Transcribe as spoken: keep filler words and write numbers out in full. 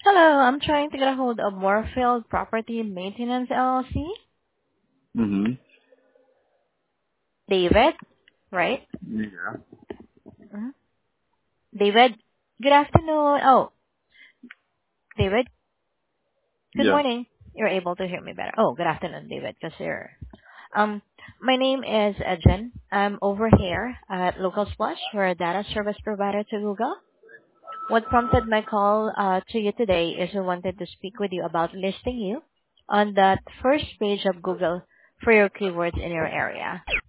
Hello, I'm trying to get a hold of Moorfield Property Maintenance L L C. Mm-hmm. David, right? Yeah. Mhm. David, good afternoon. Oh, David, good Yes. morning. You're able to hear me better. Oh, good afternoon, David, because you're... Um, my name is uh, Jen. I'm over here at Local Splash. We're a data service provider to Google. What prompted my call uh, to you today is I wanted to speak with you about listing you on that first page of Google for your keywords in your area.